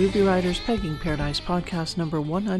Ruby Riders Pegging Paradise podcast number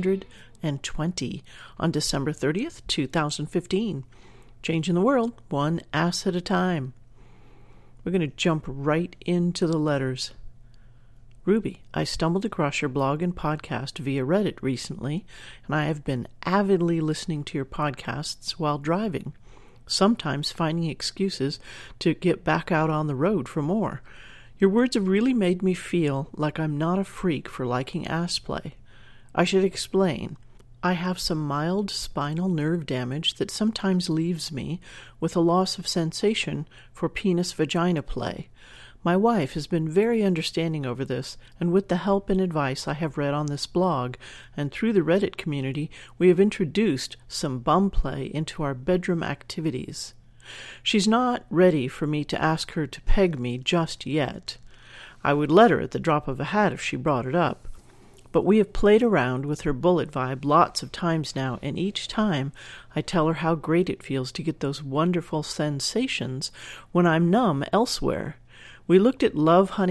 120 on December 30th, 2015. Changing the world, one ass at a time. We're going to jump right into the letters. Ruby, I stumbled across your blog and podcast via Reddit recently, and I have been avidly listening to your podcasts while driving, sometimes finding excuses to get back out on the road for more. Your words have really made me feel like I'm not a freak for liking ass play. I should explain. I have some mild spinal nerve damage that sometimes leaves me with a loss of sensation for penis-vagina play. My wife has been very understanding over this, and with the help and advice I have read on this blog and through the Reddit community, we have introduced some bum play into our bedroom activities. She's not ready for me to ask her to peg me just yet. I would let her at the drop of a hat if she brought it up. But we have played around with her bullet vibe lots of times now, and each time I tell her how great it feels to get those wonderful sensations when I'm numb elsewhere. We looked at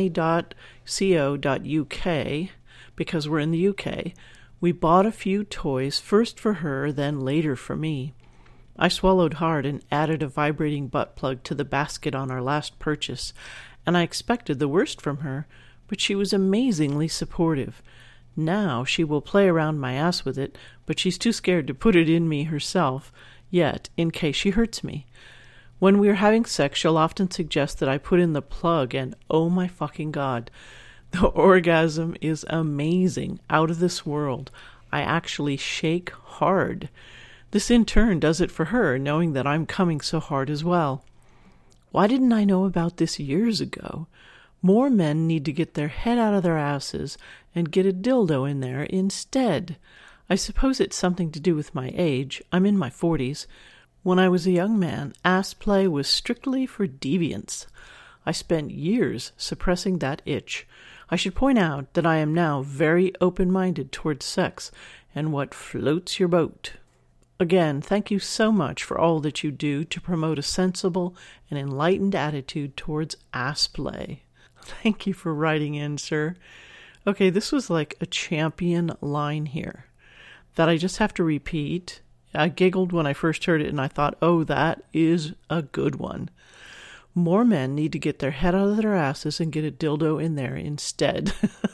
lovehoney.co.uk because we're in the UK. We bought a few toys, first for her, then later for me. I swallowed hard and added a vibrating butt plug to the basket on our last purchase, and I expected the worst from her, but she was amazingly supportive. Now she will play around my ass with it, but she's too scared to put it in me herself, yet, in case she hurts me. When we are having sex, she'll often suggest that I put in the plug, and oh my fucking God, the orgasm is amazing, out of this world. I actually shake hard. This in turn does it for her, knowing that I'm coming so hard as well. Why didn't I know about this years ago? More men need to get their head out of their asses and get a dildo in there instead. I suppose it's something to do with my age. I'm in my 40s. When I was a young man, ass play was strictly for deviants. I spent years suppressing that itch. I should point out that I am now very open-minded towards sex and what floats your boat. Again, thank you so much for all that you do to promote a sensible and enlightened attitude towards ass play. Thank you for writing in, sir. Okay, this was like a champion line here that I just have to repeat. I giggled when I first heard it, and I thought, oh, that is a good one. More men need to get their head out of their asses and get a dildo in there instead.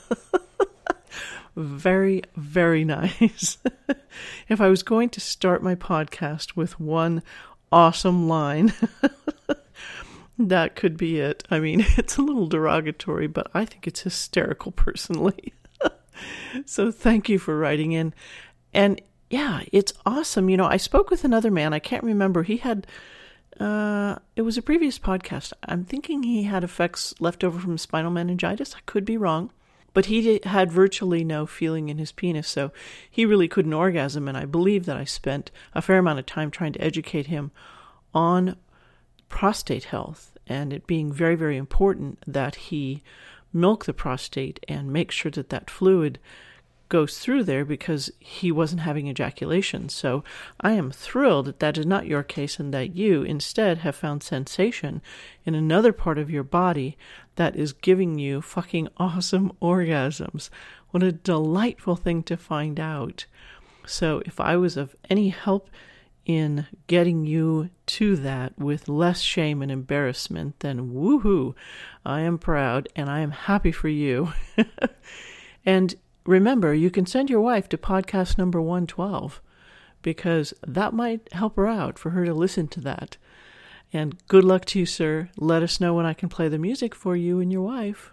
Very, very nice. If I was going to start my podcast with one awesome line, that could be it. I mean, it's a little derogatory, but I think it's hysterical personally. So thank you for writing in. And yeah, it's awesome. You know, I spoke with another man. I can't remember. He had, it was a previous podcast. I'm thinking he had effects left over from spinal meningitis. I could be wrong. But he had virtually no feeling in his penis, so he really couldn't orgasm, and I believe that I spent a fair amount of time trying to educate him on prostate health, and it being very, very important that he milk the prostate and make sure that that fluid goes through there because he wasn't having ejaculation. So I am thrilled that that is not your case and that you instead have found sensation in another part of your body that is giving you fucking awesome orgasms. What a delightful thing to find out. So if I was of any help in getting you to that with less shame and embarrassment, then woohoo, I am proud and I am happy for you. And remember, you can send your wife to podcast number 112 because that might help her out for her to listen to that. And good luck to you, sir. Let us know when I can play the music for you and your wife.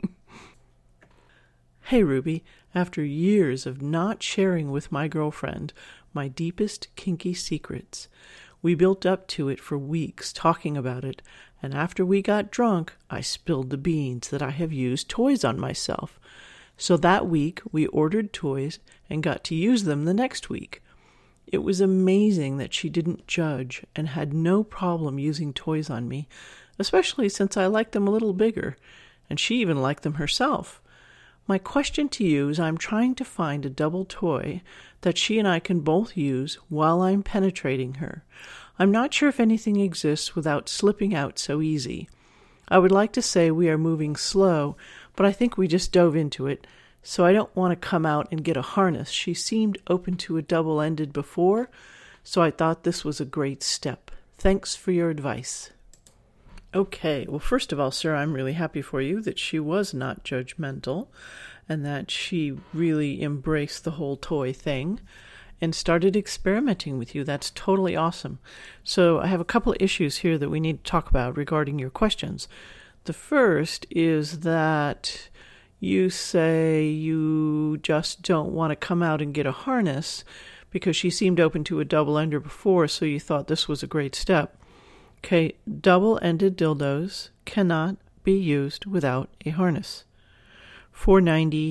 Hey, Ruby, after years of not sharing with my girlfriend my deepest kinky secrets, we built up to it for weeks talking about it, and after we got drunk, I spilled the beans that I have used toys on myself. So that week, we ordered toys and got to use them the next week. It was amazing that she didn't judge and had no problem using toys on me, especially since I liked them a little bigger, and she even liked them herself. My question to you is I'm trying to find a double toy that she and I can both use while I'm penetrating her. I'm not sure if anything exists without slipping out so easy. I would like to say we are moving slow, but I think we just dove into it. so I don't want to come out and get a harness. She seemed open to a double-ended before, so I thought this was a great step. Thanks for your advice. Okay, well, first of all, sir, I'm really happy for you that she was not judgmental and that she really embraced the whole toy thing and started experimenting with you. That's totally awesome. So I have a couple of issues here that we need to talk about regarding your questions. The first is that you say you just don't want to come out and get a harness because she seemed open to a double-ender before, so you thought this was a great step. Okay, double-ended dildos cannot be used without a harness. For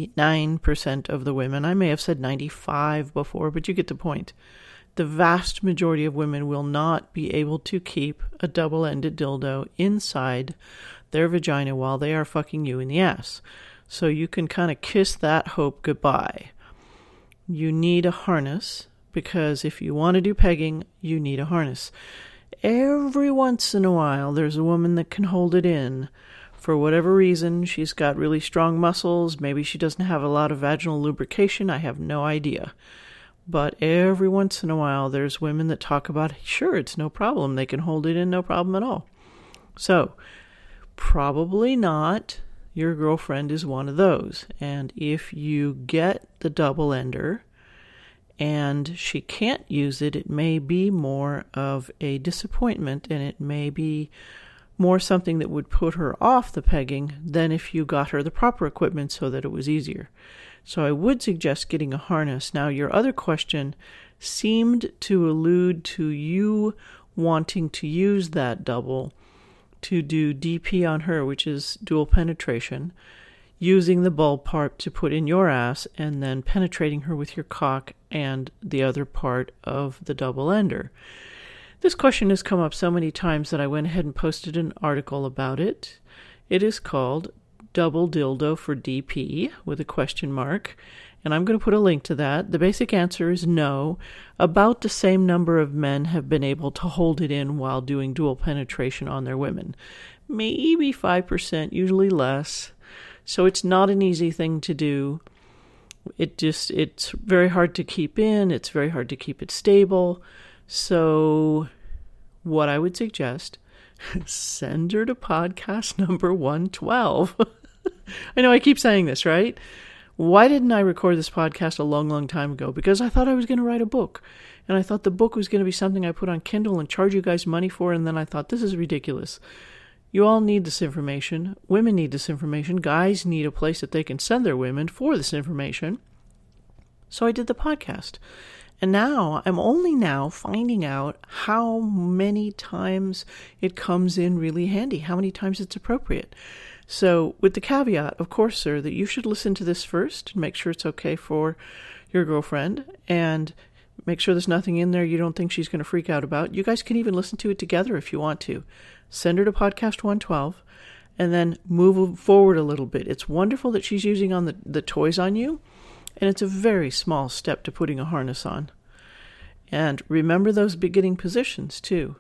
99% of the women, I may have said 95 before, but you get the point. The vast majority of women will not be able to keep a double-ended dildo inside their vagina while they are fucking you in the ass. So you can kind of kiss that hope goodbye. You need a harness, because if you want to do pegging, you need a harness. Every once in a while, there's a woman that can hold it in. For whatever reason, she's got really strong muscles. Maybe she doesn't have a lot of vaginal lubrication. I have no idea. But every once in a while, there's women that talk about, sure, it's no problem. They can hold it in, no problem at all. So, probably not. Your girlfriend is one of those. And if you get the double ender and she can't use it, it may be more of a disappointment, and it may be more something that would put her off the pegging than if you got her the proper equipment so that it was easier. So I would suggest getting a harness. Now, your other question seemed to allude to you wanting to use that double to do DP on her, which is dual penetration, using the bulb part to put in your ass and then penetrating her with your cock and the other part of the double ender. This question has come up so many times that I went ahead and posted an article about it. It is called Double Dildo for DP with a question mark, and I'm going to put a link to that. The basic answer is no. About the same number of men have been able to hold it in while doing dual penetration on their women. Maybe 5%, usually less. So it's not an easy thing to do. It's very hard to keep in. It's very hard to keep it stable. So what I would suggest, send her to podcast number 112. I know I keep saying this, right? Why didn't I record this podcast a long, long time ago? Because I thought I was going to write a book. And I thought the book was going to be something I put on Kindle and charge you guys money for. And then I thought, this is ridiculous. You all need this information. Women need this information. Guys need a place that they can send their women for this information. So I did the podcast. And now, I'm only now finding out how many times it comes in really handy, how many times it's appropriate. So, with the caveat, of course, sir, that you should listen to this first and make sure it's okay for your girlfriend, and make sure there's nothing in there you don't think she's going to freak out about. You guys can even listen to it together if you want to. Send her to podcast 112, and then move forward a little bit. It's wonderful that she's using on the toys on you, and it's a very small step to putting a harness on. And remember those beginning positions, too.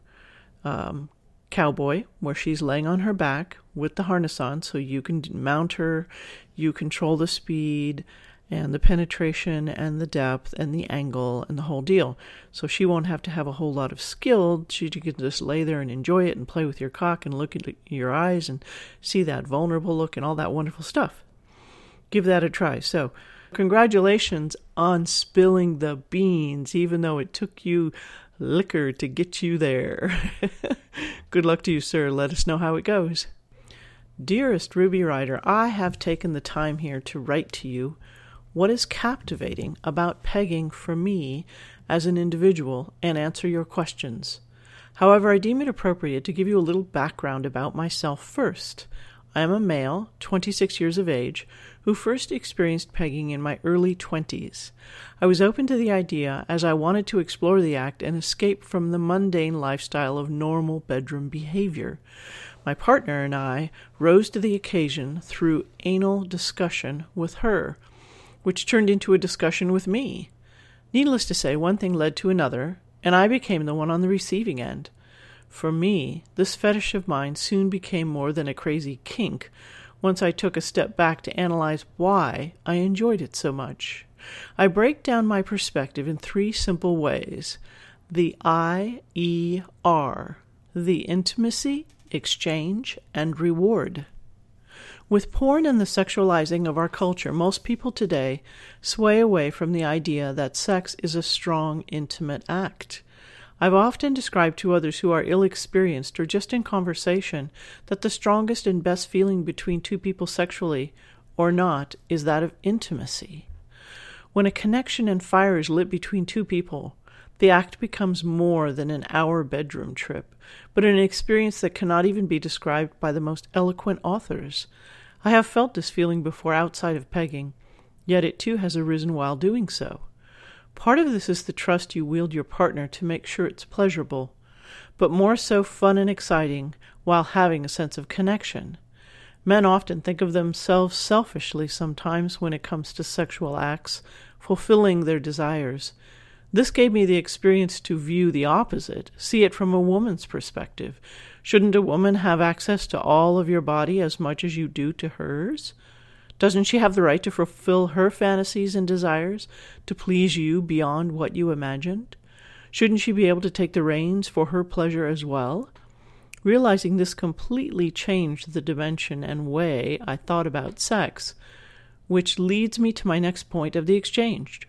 Cowboy, where she's laying on her back with the harness on, so you can mount her, you control the speed and the penetration and the depth and the angle and the whole deal. So she won't have to have a whole lot of skill. She can just lay there and enjoy it and play with your cock and look at your eyes and see that vulnerable look and all that wonderful stuff. Give that a try. So, congratulations on spilling the beans, even though it took you liquor to get you there. Good luck to you, sir. Let us know how it goes. Dearest Ruby Ryder, I have taken the time here to write to you what is captivating about pegging for me as an individual and answer your questions. However, I deem it appropriate to give you a little background about myself first. I am a male, 26 years of age, who first experienced pegging in my early 20s. I was open to the idea as I wanted to explore the act and escape from the mundane lifestyle of normal bedroom behavior. My partner and I rose to the occasion through anal discussion with her, which turned into a discussion with me. Needless to say, one thing led to another, and I became the one on the receiving end. For me, this fetish of mine soon became more than a crazy kink, once I took a step back to analyze why I enjoyed it so much. I break down my perspective in 3 simple ways. The IER, the intimacy, exchange, and reward. With porn and the sexualizing of our culture, most people today sway away from the idea that sex is a strong, intimate act. I've often described to others who are ill-experienced or just in conversation that the strongest and best feeling between 2 people sexually or not is that of intimacy. When a connection and fire is lit between 2 people, the act becomes more than an hour bedroom trip, but an experience that cannot even be described by the most eloquent authors. I have felt this feeling before outside of pegging, yet it too has arisen while doing so. Part of this is the trust you wield your partner to make sure it's pleasurable, but more so fun and exciting while having a sense of connection. Men often think of themselves selfishly sometimes when it comes to sexual acts, fulfilling their desires. This gave me the experience to view the opposite, see it from a woman's perspective. Shouldn't a woman have access to all of your body as much as you do to hers? Doesn't she have the right to fulfill her fantasies and desires, to please you beyond what you imagined? Shouldn't she be able to take the reins for her pleasure as well? Realizing this completely changed the dimension and way I thought about sex, which leads me to my next point of the exchange.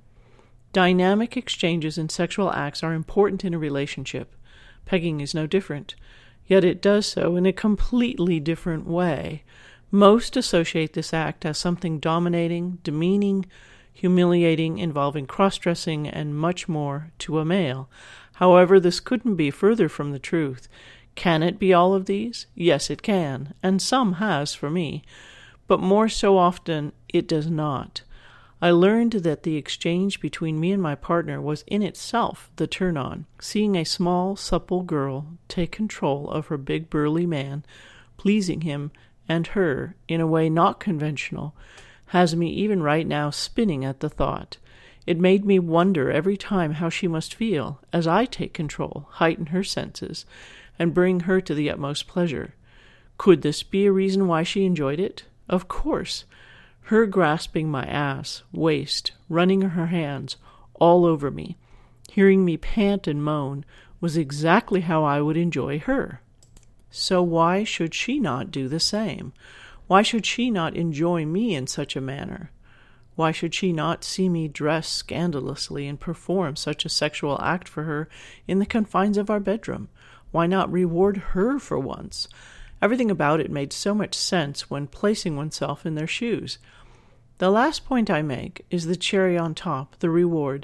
Dynamic exchanges in sexual acts are important in a relationship. Pegging is no different, yet it does so in a completely different way. Most associate this act as something dominating, demeaning, humiliating, involving cross-dressing, and much more to a male. However, this couldn't be further from the truth. Can it be all of these? Yes, it can, and some has for me, but more so often it does not. I learned that the exchange between me and my partner was in itself the turn-on. Seeing a small, supple girl take control of her big, burly man, pleasing him and her in a way not conventional, has me even right now spinning at the thought. It made me wonder every time how she must feel as I take control, heighten her senses, and bring her to the utmost pleasure. Could this be a reason why she enjoyed it? Of course. Her grasping my ass, waist, running her hands all over me, hearing me pant and moan, was exactly how I would enjoy her. So why should she not do the same? Why should she not enjoy me in such a manner? Why should she not see me dress scandalously and perform such a sexual act for her in the confines of our bedroom? Why not reward her for once? Everything about it made so much sense when placing oneself in their shoes. The last point I make is the cherry on top, the reward.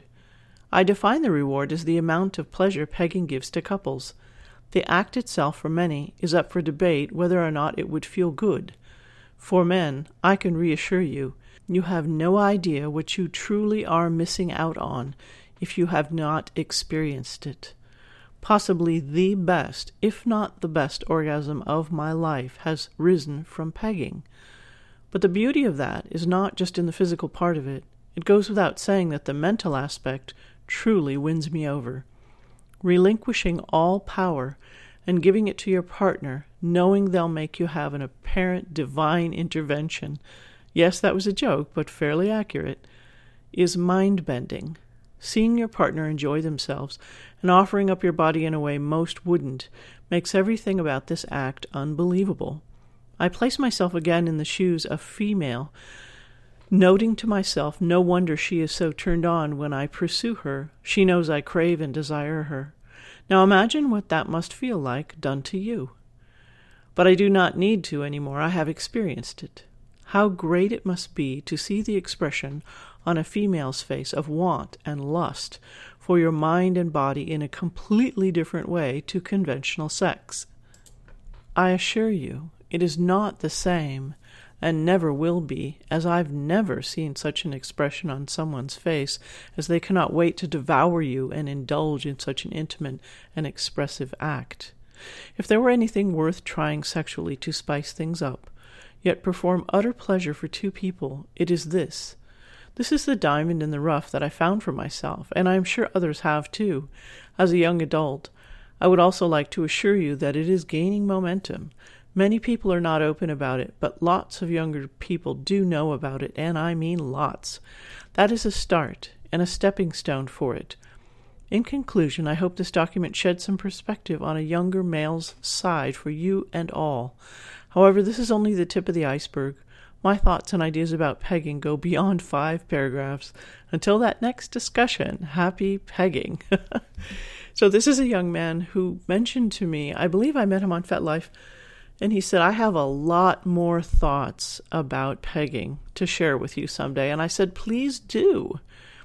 I define the reward as the amount of pleasure pegging gives to couples. The act itself, for many, is up for debate whether or not it would feel good. For men, I can reassure you, you have no idea what you truly are missing out on if you have not experienced it. Possibly the best, if not the best orgasm of my life has risen from pegging. But the beauty of that is not just in the physical part of it. It goes without saying that the mental aspect truly wins me over. Relinquishing all power and giving it to your partner, knowing they'll make you have an apparent divine intervention, yes, that was a joke, but fairly accurate, is mind-bending. Seeing your partner enjoy themselves and offering up your body in a way most wouldn't makes everything about this act unbelievable. I place myself again in the shoes of female, noting to myself, no wonder she is so turned on when I pursue her. She knows I crave and desire her. Now imagine what that must feel like done to you. But I do not need to anymore. I have experienced it. How great it must be to see the expression on a female's face of want and lust for your mind and body in a completely different way to conventional sex. I assure you, it is not the same, and never will be, as I've never seen such an expression on someone's face as they cannot wait to devour you and indulge in such an intimate and expressive act. If there were anything worth trying sexually to spice things up, yet perform utter pleasure for 2 people, it is this. This is the diamond in the rough that I found for myself, and I am sure others have too. As a young adult, I would also like to assure you that it is gaining momentum. Many people are not open about it, but lots of younger people do know about it, and I mean lots. That is a start and a stepping stone for it. In conclusion, I hope this document sheds some perspective on a younger male's side for you and all. However, this is only the tip of the iceberg. My thoughts and ideas about pegging go beyond 5 paragraphs. Until that next discussion, happy pegging. So this is a young man who mentioned to me, I believe I met him on FetLife, and he said, I have a lot more thoughts about pegging to share with you someday. And I said, please do.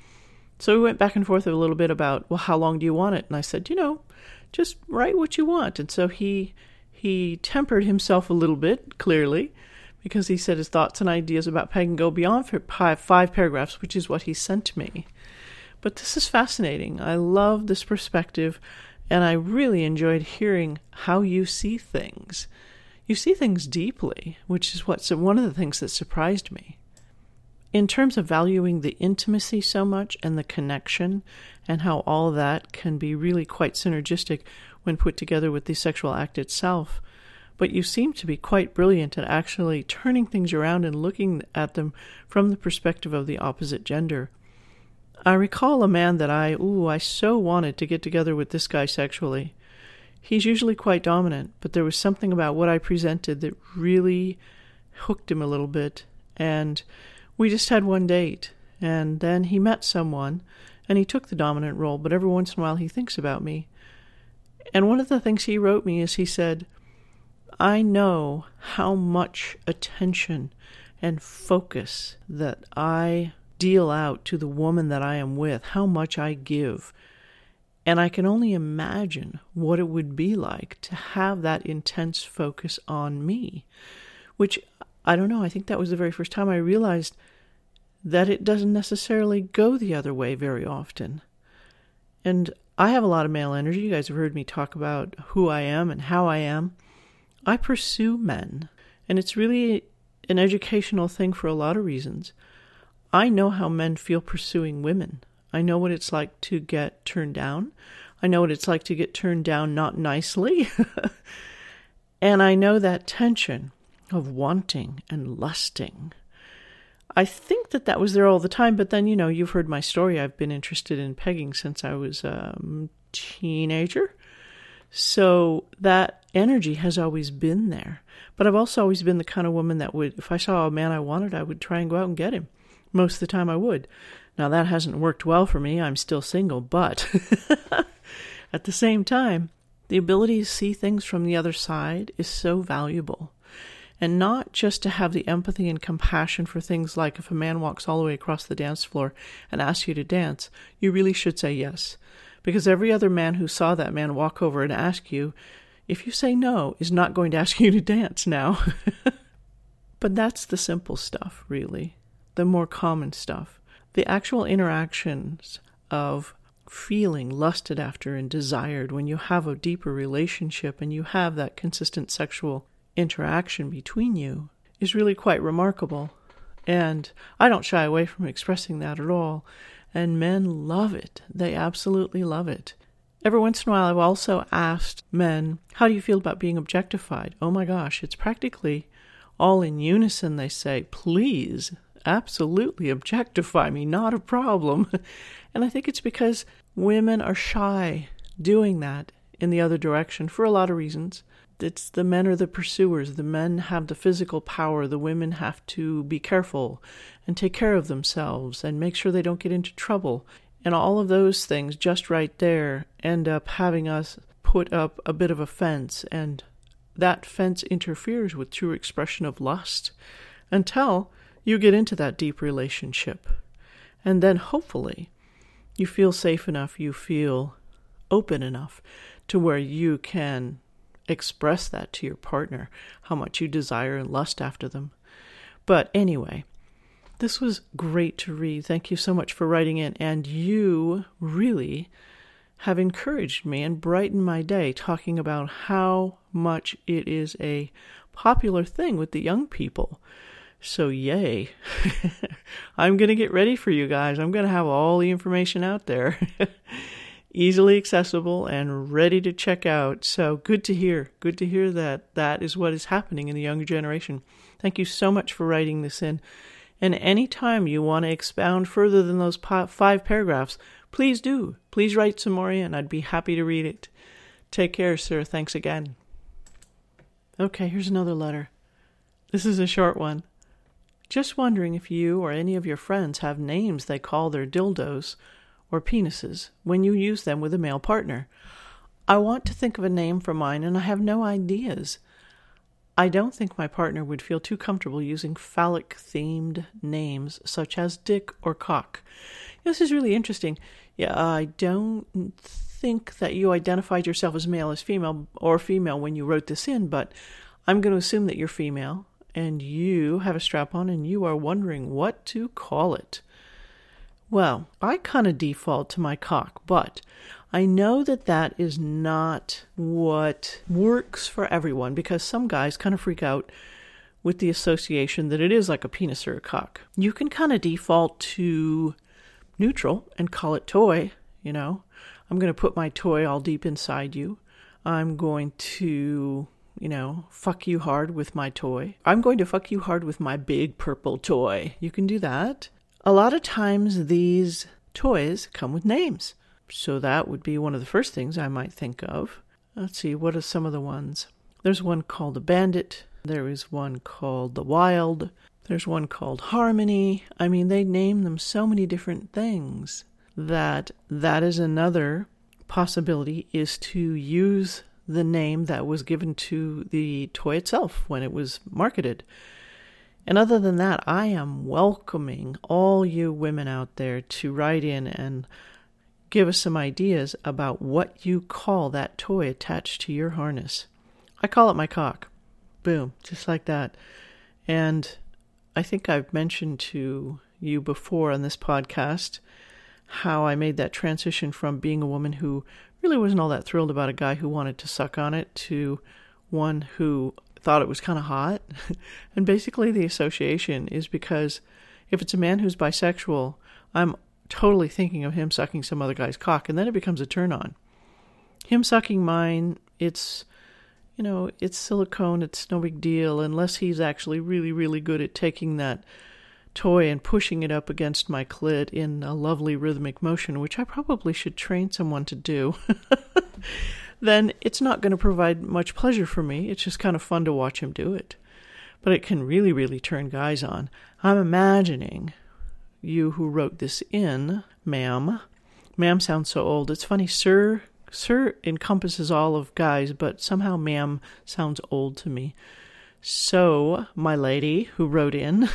So we went back and forth a little bit about, well, how long do you want it? And I said, just write what you want. And so he tempered himself a little bit, clearly, because he said his thoughts and ideas about pegging go beyond 5 paragraphs, which is what he sent me. But this is fascinating. I love this perspective, and I really enjoyed hearing how you see things. You see things deeply, which is one of the things that surprised me. In terms of valuing the intimacy so much and the connection and how all that can be really quite synergistic when put together with the sexual act itself, but you seem to be quite brilliant at actually turning things around and looking at them from the perspective of the opposite gender. I recall a man that I so wanted to get together with this guy sexually. He's usually quite dominant, but there was something about what I presented that really hooked him a little bit, and we just had one date, and then he met someone, and he took the dominant role, but every once in a while he thinks about me. And one of the things he wrote me is he said, I know how much attention and focus that I deal out to the woman that I am with, how much I give. And I can only imagine what it would be like to have that intense focus on me, which, I don't know, I think that was the very first time I realized that it doesn't necessarily go the other way very often. And I have a lot of male energy. You guys have heard me talk about who I am and how I am. I pursue men, and it's really an educational thing for a lot of reasons. I know how men feel pursuing women. I know what it's like to get turned down. I know what it's like to get turned down not nicely. And I know that tension of wanting and lusting. I think that was there all the time, but then, you've heard my story. I've been interested in pegging since I was a teenager. So that energy has always been there. But I've also always been the kind of woman that would, if I saw a man I wanted, I would try and go out and get him. Most of the time I would. Now, that hasn't worked well for me. I'm still single, but at the same time, the ability to see things from the other side is so valuable. And not just to have the empathy and compassion for things like if a man walks all the way across the dance floor and asks you to dance, you really should say yes. Because every other man who saw that man walk over and ask you, if you say no, is not going to ask you to dance now. But that's the simple stuff, really. The more common stuff. The actual interactions of feeling lusted after and desired when you have a deeper relationship and you have that consistent sexual interaction between you is really quite remarkable. And I don't shy away from expressing that at all. And men love it. They absolutely love it. Every once in a while, I've also asked men, how do you feel about being objectified? Oh my gosh, it's practically all in unison. They say, please, absolutely objectify me, not a problem. And I think it's because women are shy doing that in the other direction for a lot of reasons. It's the men are the pursuers. The men have the physical power. The women have to be careful and take care of themselves and make sure they don't get into trouble. And all of those things just right there end up having us put up a bit of a fence. And that fence interferes with true expression of lust until you get into that deep relationship. And then hopefully you feel safe enough, you feel open enough to where you can express that to your partner, how much you desire and lust after them. But anyway, this was great to read. Thank you so much for writing in. And you really have encouraged me and brightened my day talking about how much it is a popular thing with the young people. So yay. I'm going to get ready for you guys. I'm going to have all the information out there. easily accessible and ready to check out. So good to hear. Good to hear that that is what is happening in the younger generation. Thank you so much for writing this in. And anytime you want to expound further than those 5 paragraphs, please do. Please write some more in. I'd be happy to read it. Take care, sir. Thanks again. Okay, here's another letter. This is a short one. Just wondering if you or any of your friends have names they call their dildos or penises when you use them with a male partner. I want to think of a name for mine and I have no ideas. I don't think my partner would feel too comfortable using phallic-themed names such as dick or cock. This is really interesting. Yeah, I don't think that you identified yourself as male as female or female when you wrote this in, but I'm going to assume that you're female and you have a strap-on and you are wondering what to call it. Well, I kind of default to my cock, but I know that that is not what works for everyone because some guys kind of freak out with the association that it is like a penis or a cock. You can kind of default to neutral and call it toy, you know. I'm going to put my toy all deep inside you. I'm going to, fuck you hard with my toy. I'm going to fuck you hard with my big purple toy. You can do that. A lot of times these toys come with names. So that would be one of the first things I might think of. Let's see, what are some of the ones? There's one called the Bandit. There is one called the Wild. There's one called Harmony. I mean, they name them so many different things that is another possibility, is to use the name that was given to the toy itself when it was marketed. And other than that, I am welcoming all you women out there to write in and give us some ideas about what you call that toy attached to your harness. I call it my cock. Boom, just like that. And I think I've mentioned to you before on this podcast how I made that transition from being a woman who really wasn't all that thrilled about a guy who wanted to suck on it to one who thought it was kind of hot. And basically the association is because if it's a man who's bisexual, I'm totally thinking of him sucking some other guy's cock, and then it becomes a turn on. Him sucking mine, it's silicone, it's no big deal, unless he's actually really, really good at taking that toy and pushing it up against my clit in a lovely rhythmic motion, which I probably should train someone to do. Then it's not going to provide much pleasure for me. It's just kind of fun to watch him do it. But it can really, really turn guys on. I'm imagining you who wrote this in, ma'am. Ma'am sounds so old. It's funny, sir encompasses all of guys, but somehow ma'am sounds old to me. So, my lady who wrote in,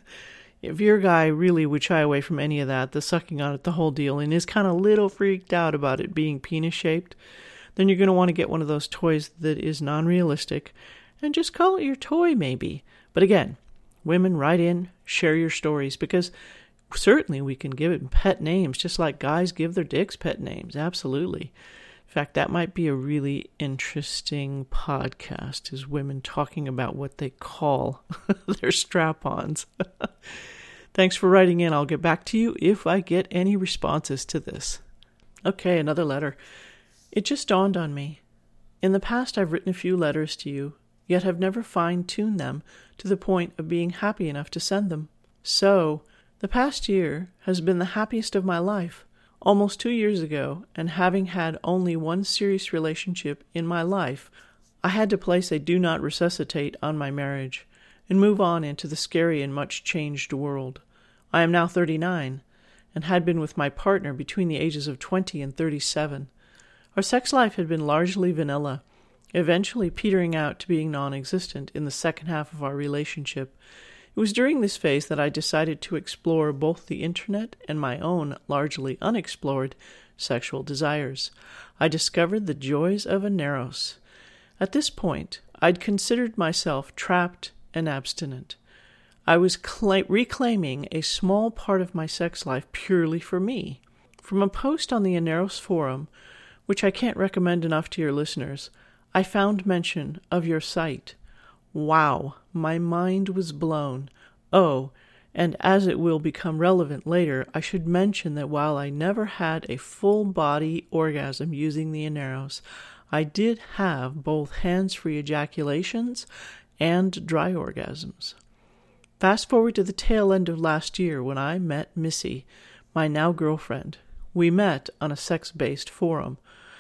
if your guy really would shy away from any of that, the sucking on it, the whole deal, and is kind of a little freaked out about it being penis-shaped, then you're going to want to get one of those toys that is non-realistic and just call it your toy maybe. But again, women, write in, share your stories, because certainly we can give it pet names just like guys give their dicks pet names. Absolutely. In fact, that might be a really interesting podcast, is women talking about what they call their strap-ons. Thanks for writing in. I'll get back to you if I get any responses to this. Okay, another letter. It just dawned on me. In the past, I've written a few letters to you, yet have never fine-tuned them to the point of being happy enough to send them. So, the past year has been the happiest of my life. Almost 2 years ago, and having had only one serious relationship in my life, I had to place a do not resuscitate on my marriage and move on into the scary and much changed world. I am now 39, and had been with my partner between the ages of 20 and 37. Our sex life had been largely vanilla, eventually petering out to being non-existent in the second half of our relationship. It was during this phase that I decided to explore both the internet and my own largely unexplored sexual desires. I discovered the joys of Aneros. At this point, I'd considered myself trapped and abstinent. I was reclaiming a small part of my sex life purely for me. From a post on the Aneros forum, which I can't recommend enough to your listeners, I found mention of your site. Wow, my mind was blown. Oh, And as it will become relevant later, I should mention that while I never had a full-body orgasm using the Aneros, I did have both hands-free ejaculations and dry orgasms. Fast forward to the tail end of last year when I met Missy, my now girlfriend. We met on a sex-based forum.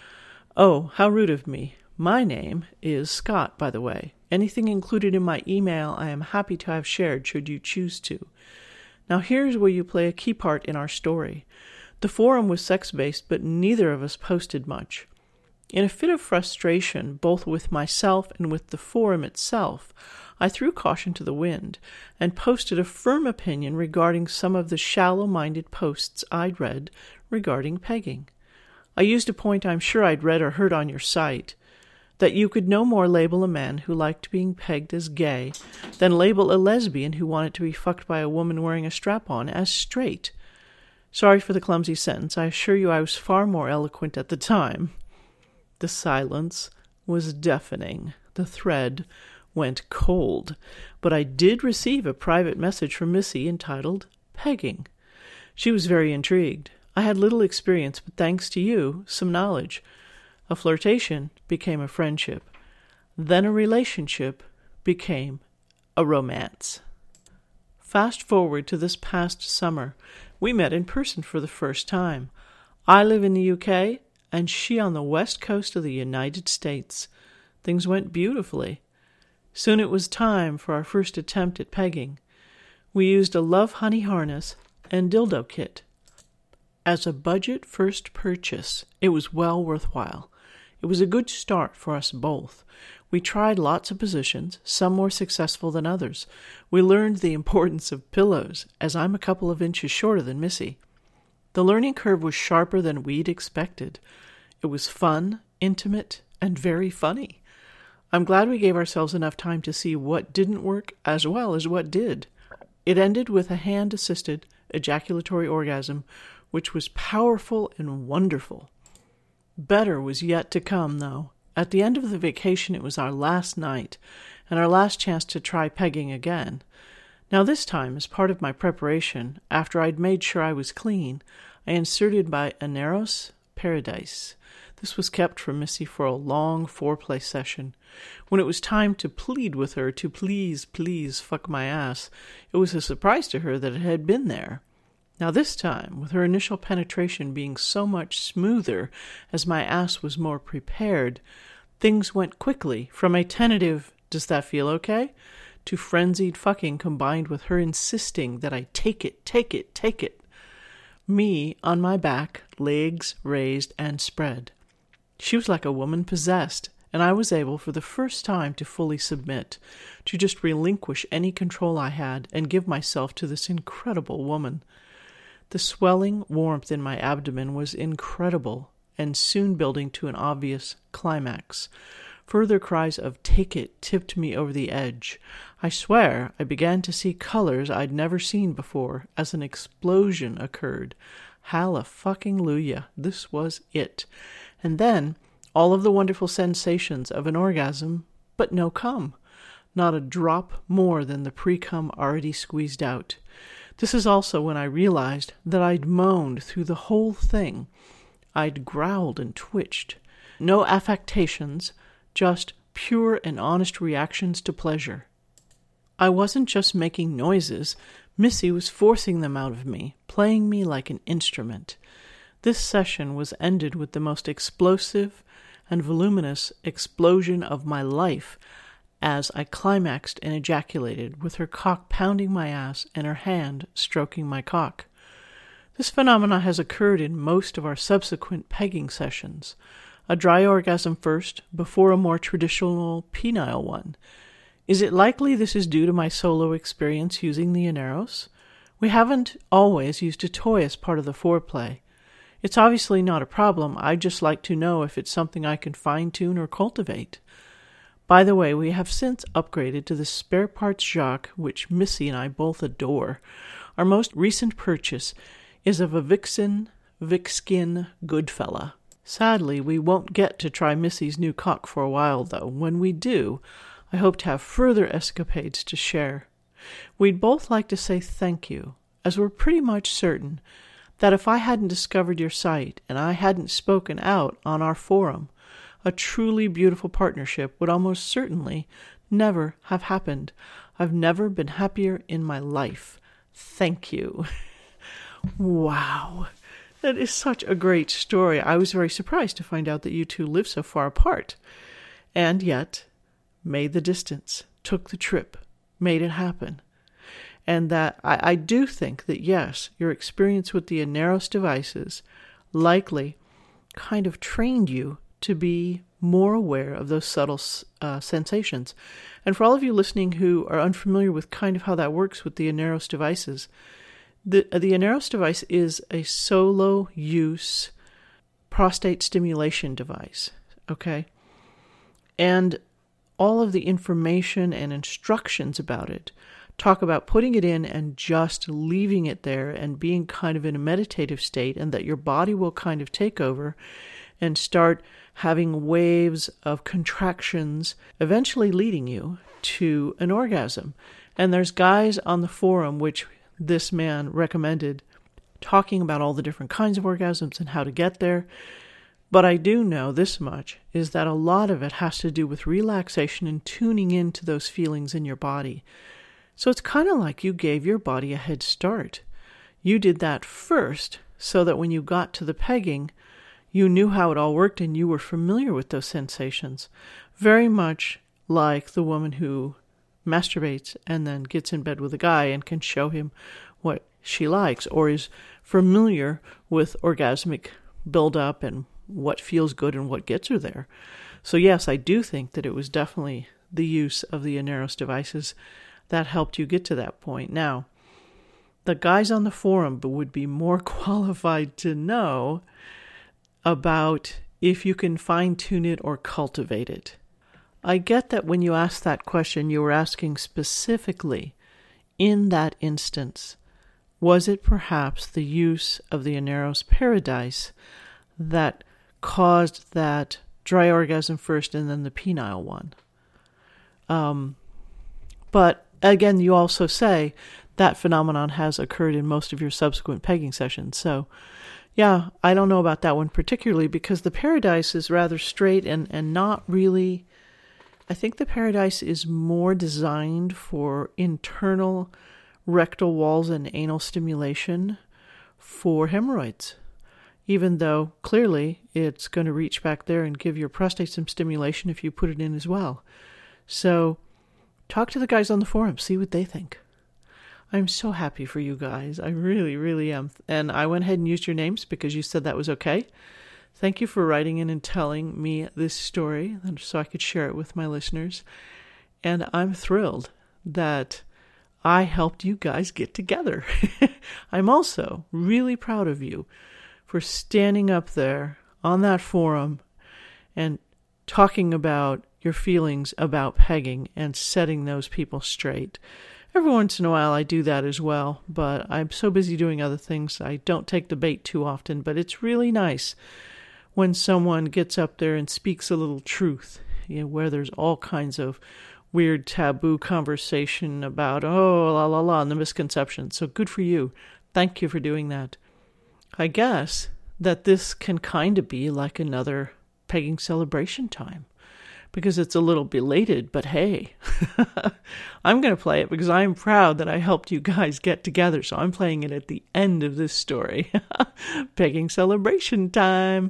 Oh, how rude of me. My name is Scott, by the way. Anything included in my email I am happy to have shared should you choose to. Now here's where you play a key part in our story. The forum was sex-based, but neither of us posted much. In a fit of frustration, both with myself and with the forum itself, I threw caution to the wind and posted a firm opinion regarding some of the shallow-minded posts I'd read regarding pegging. I used a point I'm sure I'd read or heard on your site, that you could no more label a man who liked being pegged as gay than label a lesbian who wanted to be fucked by a woman wearing a strap-on as straight. Sorry for the clumsy sentence. I assure you I was far more eloquent at the time. The silence was deafening. The thread went cold. But I did receive a private message from Missy entitled Pegging. She was very intrigued. I had little experience, but thanks to you, some knowledge. A flirtation became a friendship. Then a relationship became a romance. Fast forward to this past summer. We met in person for the first time. I live in the UK, and she on the west coast of the United States. Things went beautifully. Soon it was time for our first attempt at pegging. We used a Love Honey harness and dildo kit. As a budget first purchase, it was well worthwhile. It was a good start for us both. We tried lots of positions, some more successful than others. We learned the importance of pillows, as I'm a couple of inches shorter than Missy. The learning curve was sharper than we'd expected. It was fun, intimate, and very funny. I'm glad we gave ourselves enough time to see what didn't work as well as what did. It ended with a hand-assisted ejaculatory orgasm, which was powerful and wonderful. Better was yet to come, though. At the end of the vacation, it was our last night, and our last chance to try pegging again. Now this time, as part of my preparation, after I'd made sure I was clean, I inserted my Aneros Paradise. This was kept from Missy for a long foreplay session. When it was time to plead with her to please fuck my ass, it was a surprise to her that it had been there. Now this time, with her initial penetration being so much smoother as my ass was more prepared, things went quickly from a tentative, "Does that feel okay?" to frenzied fucking combined with her insisting that I take it. Me on my back, legs raised and spread. She was like a woman possessed, and I was able for the first time to fully submit, to just relinquish any control I had and give myself to this incredible woman. The swelling warmth in my abdomen was incredible and soon building to an obvious climax. Further cries of "take it" tipped me over the edge. I swear I began to see colors I'd never seen before as an explosion occurred. Hallelujah, this was it. And then all of the wonderful sensations of an orgasm, but no cum. Not a drop more than the pre-cum already squeezed out. This is also when I realized that I'd moaned through the whole thing. I'd growled and twitched. No affectations, just pure and honest reactions to pleasure. I wasn't just making noises. Missy was forcing them out of me, playing me like an instrument. This session was ended with the most explosive and voluminous explosion of my life as I climaxed and ejaculated, with her cock pounding my ass and her hand stroking my cock. This phenomena has occurred in most of our subsequent pegging sessions. A dry orgasm first, before a more traditional penile one. Is it likely this is due to my solo experience using the Aneros? We haven't always used a toy as part of the foreplay. It's obviously not a problem. I'd just like to know if it's something I can fine-tune or cultivate. By the way, we have since upgraded to the spare parts Jacques, which Missy and I both adore. Our most recent purchase is of a Vixen Goodfella. Sadly, we won't get to try Missy's new cock for a while, though. When we do, I hope to have further escapades to share. we'd both like to say thank you, as we're pretty much certain that if I hadn't discovered your site and I hadn't spoken out on our forum, a truly beautiful partnership would almost certainly never have happened. I've never been happier in my life. Thank you. Wow. That is such a great story. I was very surprised to find out that you two live so far apart. And yet, made the distance, took the trip, made it happen. And that I do think that, yes, your experience with the Aneros devices likely kind of trained you to be more aware of those subtle sensations. And for all of you listening who are unfamiliar with kind of how that works with the Aneros devices, the Aneros device is a solo-use prostate stimulation device, okay? And all of the information and instructions about it talk about putting it in and just leaving it there and being kind of in a meditative state, and that your body will kind of take over and start having waves of contractions, eventually leading you to an orgasm. And there's guys on the forum, which this man recommended, talking about all the different kinds of orgasms and how to get there. But I do know this much, is that a lot of it has to do with relaxation and tuning into those feelings in your body. So it's kind of like you gave your body a head start. You did that first, so that when you got to the pegging, you knew how it all worked and you were familiar with those sensations. Very much like the woman who masturbates and then gets in bed with a guy and can show him what she likes, or is familiar with orgasmic buildup and what feels good and what gets her there. So yes, I do think that it was definitely the use of the Aneros devices that helped you get to that point. Now, the guys on the forum would be more qualified to know about if you can fine-tune it or cultivate it. I get that when you asked that question, you were asking specifically, in that instance, was it perhaps the use of the Aneros Paradise that caused that dry orgasm first and then the penile one? But again, you also say that phenomenon has occurred in most of your subsequent pegging sessions. So, yeah, I don't know about that one particularly, because the Paradise is rather straight and not really... I think the Paradise is more designed for internal rectal walls and anal stimulation for hemorrhoids, even though clearly it's going to reach back there and give your prostate some stimulation if you put it in as well. So talk to the guys on the forum, see what they think. I'm so happy for you guys. I really, really am. And I went ahead and used your names because you said that was okay. Thank you for writing in and telling me this story so I could share it with my listeners. And I'm thrilled that I helped you guys get together. I'm also really proud of you for standing up there on that forum and talking about your feelings about pegging and setting those people straight. Every once in a while I do that as well, but I'm so busy doing other things I don't take the bait too often. But it's really nice when someone gets up there and speaks a little truth, where there's all kinds of weird taboo conversation about, oh, la, la, la, and the misconception. So good for you. Thank you for doing that. I guess that this can kind of be like another pegging celebration time, because it's a little belated, but hey, I'm going to play it because I'm proud that I helped you guys get together. So I'm playing it at the end of this story. Pegging celebration time.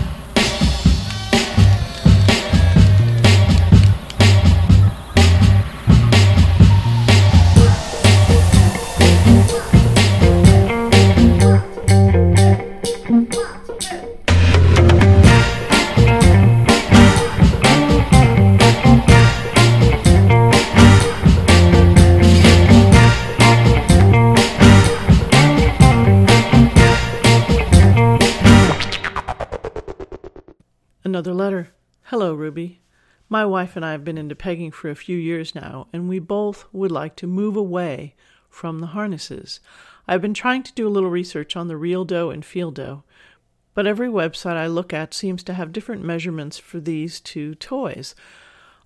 Another letter. Hello, Ruby. My wife and I have been into pegging for a few years now, and we both would like to move away from the harnesses. I've been trying to do a little research on the Real Dough and Feel Dough, but every website I look at seems to have different measurements for these two toys.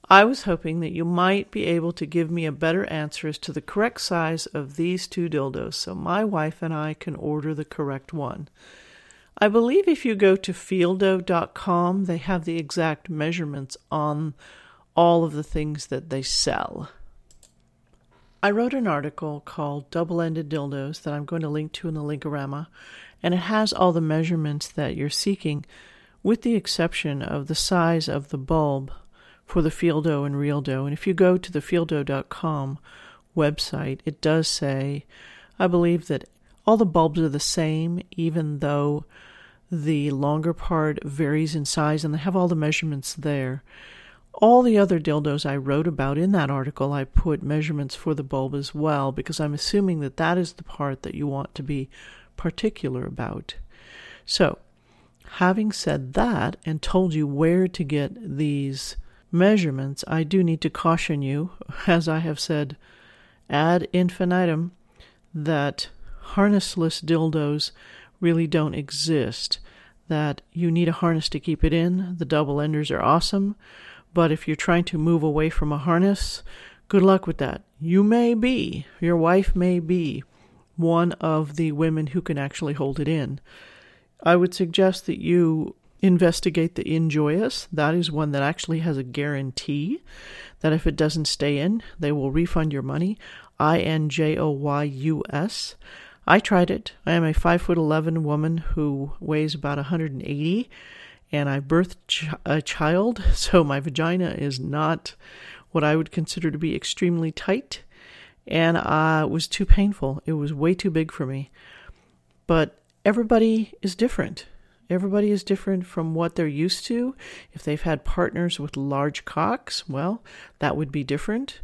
I was hoping that you might be able to give me a better answer as to the correct size of these two dildos so my wife and I can order the correct one. I believe if you go to Feeldo.com, they have the exact measurements on all of the things that they sell. I wrote an article called Double-Ended Dildos that I'm going to link to in the Linkorama, and it has all the measurements that you're seeking, with the exception of the size of the bulb for the Feeldo and Realdo. And if you go to the Feeldo.com website, it does say, I believe, that all the bulbs are the same, even though the longer part varies in size, and they have all the measurements there. All the other dildos I wrote about in that article, I put measurements for the bulb as well, because I'm assuming that that is the part that you want to be particular about. So, having said that and told you where to get these measurements, I do need to caution you, as I have said ad infinitum, that harnessless dildos really don't exist, that you need a harness to keep it in. The double enders are awesome, but if you're trying to move away from a harness, good luck with that. Your wife may be one of the women who can actually hold it in. I would suggest that you investigate the Injoyous. That is one that actually has a guarantee that if it doesn't stay in, they will refund your money. Injoyus. I tried it. I am a 5'11" woman who weighs about 180, and I birthed a child, so my vagina is not what I would consider to be extremely tight, and it was too painful. It was way too big for me. But everybody is different. Everybody is different from what they're used to. If they've had partners with large cocks, well, that would be different.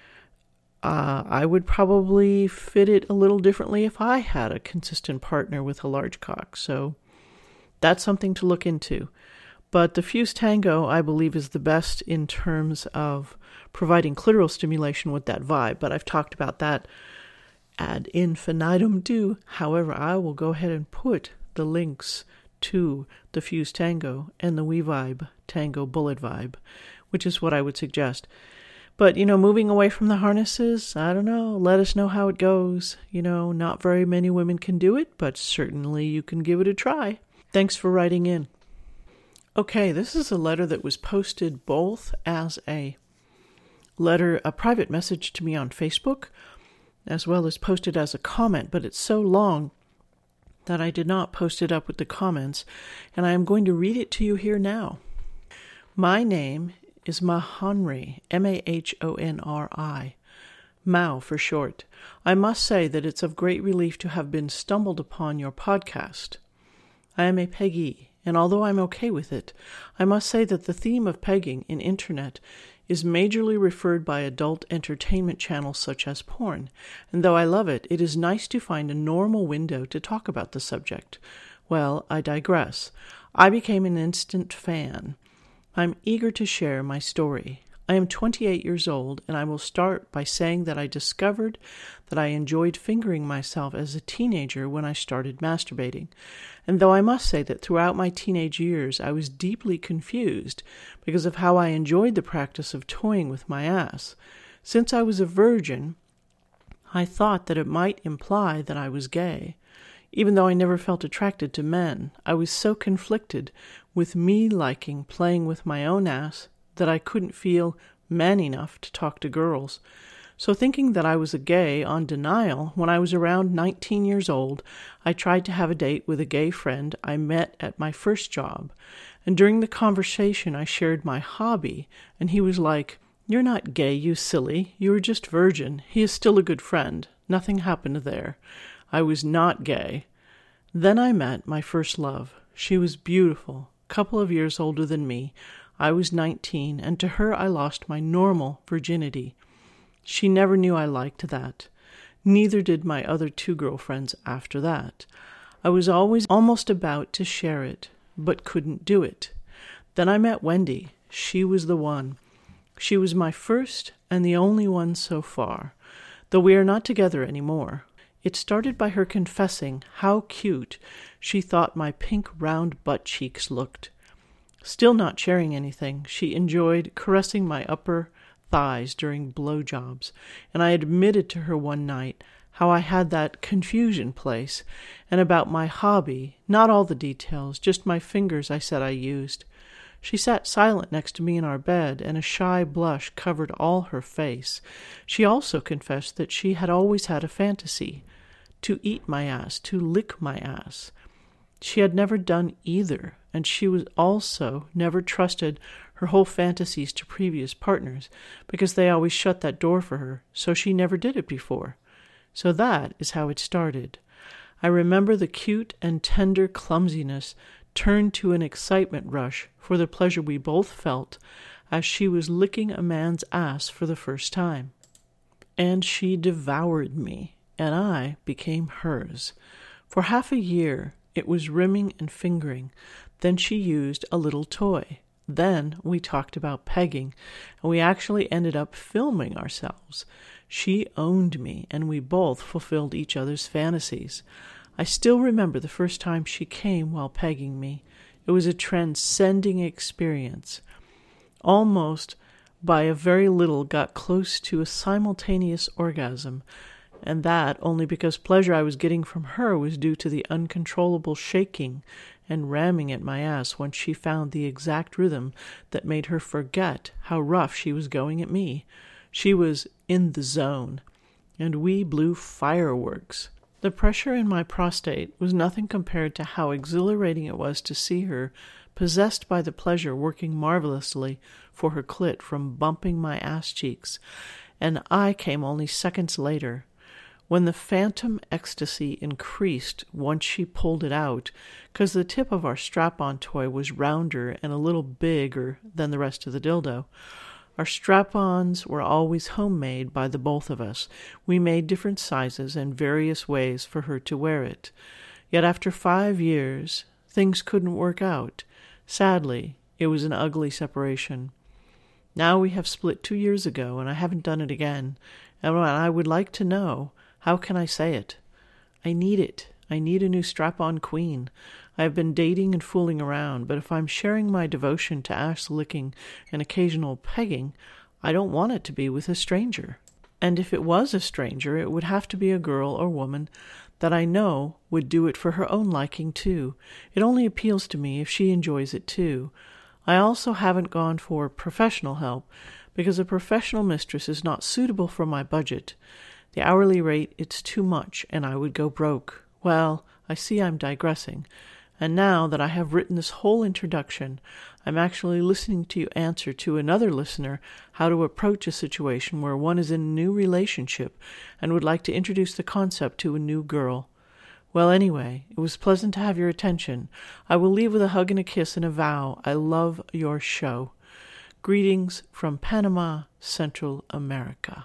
I would probably fit it a little differently if I had a consistent partner with a large cock. So that's something to look into. But the Fuse Tango, I believe, is the best in terms of providing clitoral stimulation with that vibe. But I've talked about that ad infinitum too. However, I will go ahead and put the links to the Fuse Tango and the WeVibe Tango Bullet Vibe, which is what I would suggest. But, moving away from the harnesses, I don't know, let us know how it goes. Not very many women can do it, but certainly you can give it a try. Thanks for writing in. Okay, this is a letter that was posted both as a private message to me on Facebook, as well as posted as a comment, but it's so long that I did not post it up with the comments, and I am going to read it to you here now. My name is Mahonri, Mahonri, Mao for short. I must say that it's of great relief to have been stumbled upon your podcast. I am a peggee, and although I'm okay with it, I must say that the theme of pegging in internet is majorly referred by adult entertainment channels such as porn, and though I love it, it is nice to find a normal window to talk about the subject. Well, I digress. I became an instant fan. I'm eager to share my story. I am 28 years old, and I will start by saying that I discovered that I enjoyed fingering myself as a teenager when I started masturbating. And though I must say that throughout my teenage years I was deeply confused because of how I enjoyed the practice of toying with my ass. Since I was a virgin, I thought that it might imply that I was gay. Even though I never felt attracted to men, I was so conflicted with me liking playing with my own ass that I couldn't feel man enough to talk to girls. So thinking that I was a gay on denial, when I was around 19 years old, I tried to have a date with a gay friend I met at my first job. And during the conversation, I shared my hobby, and he was like, "You're not gay, you silly. You were just virgin. He is still a good friend. Nothing happened there." I was not gay. Then I met my first love. She was beautiful, a couple of years older than me. I was 19, and to her I lost my normal virginity. She never knew I liked that. Neither did my other two girlfriends after that. I was always almost about to share it, but couldn't do it. Then I met Wendy. She was the one. She was my first and the only one so far, though we are not together anymore. It started by her confessing how cute she thought my pink round butt cheeks looked. Still not sharing anything, she enjoyed caressing my upper thighs during blowjobs, and I admitted to her one night how I had that confusion place, and about my hobby, not all the details, just my fingers I said I used. She sat silent next to me in our bed, and a shy blush covered all her face. She also confessed that she had always had a fantasy, to eat my ass, to lick my ass. She had never done either, and she was also never trusted her whole fantasies to previous partners, because they always shut that door for her, so she never did it before. So that is how it started. I remember the cute and tender clumsiness turned to an excitement rush for the pleasure we both felt as she was licking a man's ass for the first time. And she devoured me, and I became hers. For half a year it was rimming and fingering. Then she used a little toy. Then we talked about pegging, and we actually ended up filming ourselves. She owned me, and we both fulfilled each other's fantasies. I still remember the first time she came while pegging me. It was a transcending experience. Almost by a very little got close to a simultaneous orgasm, and that only because pleasure I was getting from her was due to the uncontrollable shaking and ramming at my ass once she found the exact rhythm that made her forget how rough she was going at me. She was in the zone, and we blew fireworks. The pressure in my prostate was nothing compared to how exhilarating it was to see her, possessed by the pleasure working marvelously for her clit from bumping my ass cheeks, and I came only seconds later. When the phantom ecstasy increased once she pulled it out, because the tip of our strap-on toy was rounder and a little bigger than the rest of the dildo. Our strap-ons were always homemade by the both of us. We made different sizes and various ways for her to wear it. Yet after 5 years, things couldn't work out. Sadly, it was an ugly separation. Now we have split 2 years ago, and I haven't done it again. And I would like to know, how can I say it? I need it. I need a new strap-on queen. I have been dating and fooling around, but if I'm sharing my devotion to ass licking and occasional pegging, I don't want it to be with a stranger. And if it was a stranger, it would have to be a girl or woman that I know would do it for her own liking too. It only appeals to me if she enjoys it too. I also haven't gone for professional help, because a professional mistress is not suitable for my budget. The hourly rate, it's too much, and I would go broke. Well, I see I'm digressing. And now that I have written this whole introduction, I'm actually listening to you answer to another listener how to approach a situation where one is in a new relationship and would like to introduce the concept to a new girl. Well, anyway, it was pleasant to have your attention. I will leave with a hug and a kiss and a vow. I love your show. Greetings from Panama, Central America.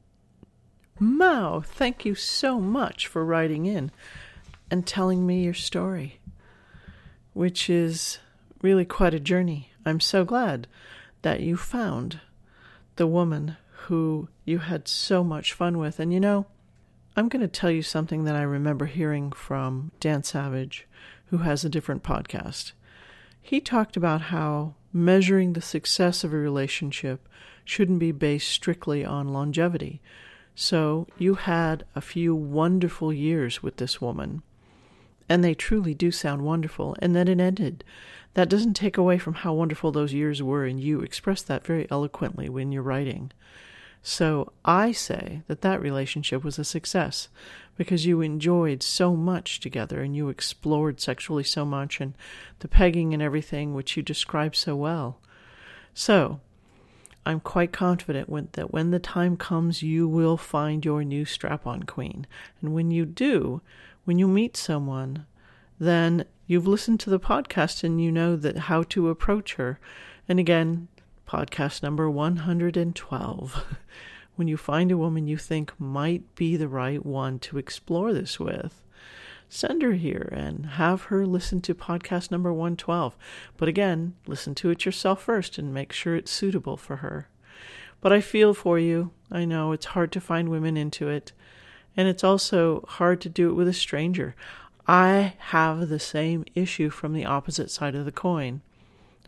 Mao, thank you so much for writing in and telling me your story, which is really quite a journey. I'm so glad that you found the woman who you had so much fun with. And you know, I'm going to tell you something that I remember hearing from Dan Savage, who has a different podcast. He talked about how measuring the success of a relationship shouldn't be based strictly on longevity. So you had a few wonderful years with this woman, and they truly do sound wonderful, and then it ended. That doesn't take away from how wonderful those years were, and you expressed that very eloquently when you're writing. So I say that that relationship was a success, because you enjoyed so much together, and you explored sexually so much, and the pegging and everything, which you described so well. So I'm quite confident that when the time comes, you will find your new strap-on queen. And when you do, when you meet someone, then you've listened to the podcast and you know that how to approach her. And again, podcast number 112. When you find a woman you think might be the right one to explore this with, send her here and have her listen to podcast number 112. But again, listen to it yourself first and make sure it's suitable for her. But I feel for you. I know it's hard to find women into it. And it's also hard to do it with a stranger. I have the same issue from the opposite side of the coin.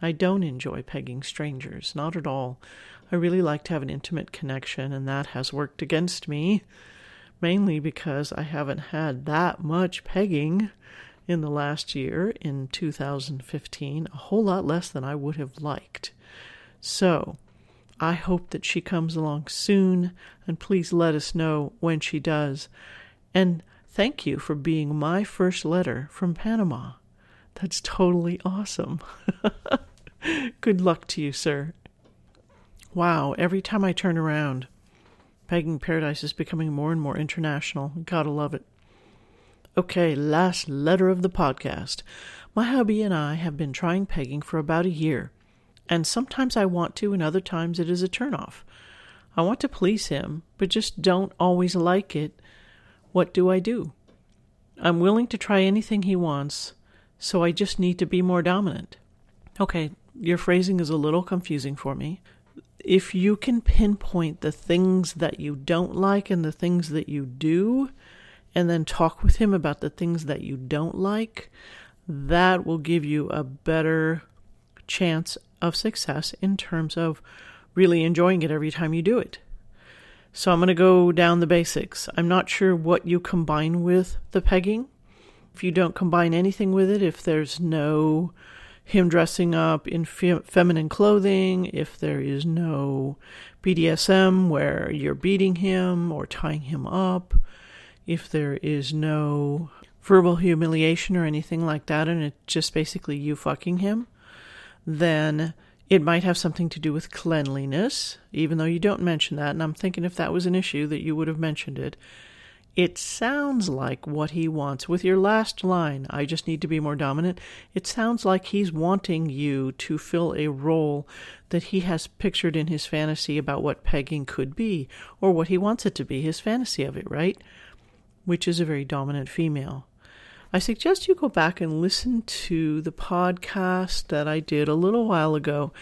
I don't enjoy pegging strangers, not at all. I really like to have an intimate connection, and that has worked against me, mainly because I haven't had that much pegging in the last year, in 2015, a whole lot less than I would have liked. So, I hope that she comes along soon, and please let us know when she does. And thank you for being my first letter from Panama. That's totally awesome. Good luck to you, sir. Wow, every time I turn around, Pegging Paradise is becoming more and more international. Gotta love it. Okay, last letter of the podcast. My hubby and I have been trying pegging for about a year, and sometimes I want to, and other times it is a turnoff. I want to please him, but just don't always like it. What do I do? I'm willing to try anything he wants, so I just need to be more dominant. Okay, your phrasing is a little confusing for me. If you can pinpoint the things that you don't like and the things that you do, and then talk with him about the things that you don't like, that will give you a better chance of success in terms of really enjoying it every time you do it. So I'm going to go down the basics. I'm not sure what you combine with the pegging. If you don't combine anything with it, if there's no him dressing up in feminine clothing, if there is no BDSM where you're beating him or tying him up, if there is no verbal humiliation or anything like that, and it's just basically you fucking him, then it might have something to do with cleanliness, even though you don't mention that, and I'm thinking if that was an issue that you would have mentioned it. It sounds like what he wants. With your last line, I just need to be more dominant, it sounds like he's wanting you to fill a role that he has pictured in his fantasy about what pegging could be, or what he wants it to be, his fantasy of it, right? Which is a very dominant female. I suggest you go back and listen to the podcast that I did a little while ago.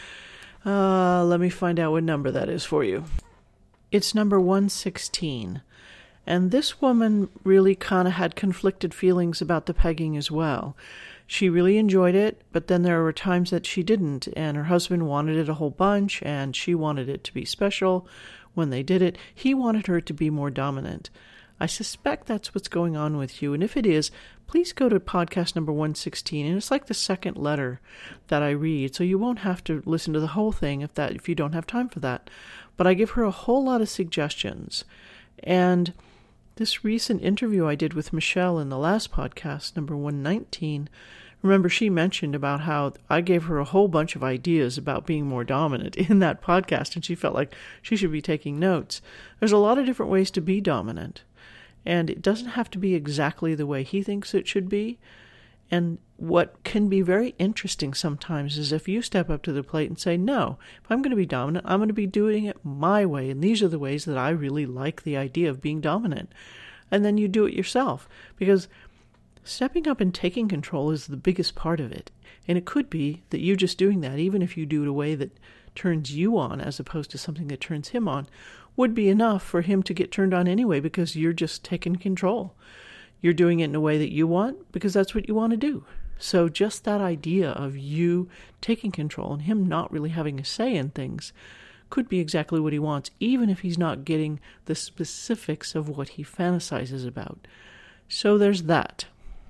Let me find out what number that is for you. It's number 116. And this woman really kind of had conflicted feelings about the pegging as well. She really enjoyed it, but then there were times that she didn't, and her husband wanted it a whole bunch, and she wanted it to be special when they did it. He wanted her to be more dominant. I suspect that's what's going on with you, and if it is, please go to podcast number 116, and it's like the second letter that I read, so you won't have to listen to the whole thing if you don't have time for that. But I give her a whole lot of suggestions, and this recent interview I did with Michelle in the last podcast, number 119, remember she mentioned about how I gave her a whole bunch of ideas about being more dominant in that podcast, and she felt like she should be taking notes. There's a lot of different ways to be dominant, and it doesn't have to be exactly the way he thinks it should be. And what can be very interesting sometimes is if you step up to the plate and say, no, if I'm going to be dominant, I'm going to be doing it my way. And these are the ways that I really like the idea of being dominant. And then you do it yourself. Because stepping up and taking control is the biggest part of it. And it could be that you just doing that, even if you do it a way that turns you on as opposed to something that turns him on, would be enough for him to get turned on anyway because you're just taking control. You're doing it in a way that you want because that's what you want to do. So just that idea of you taking control and him not really having a say in things could be exactly what he wants, even if he's not getting the specifics of what he fantasizes about. So there's that.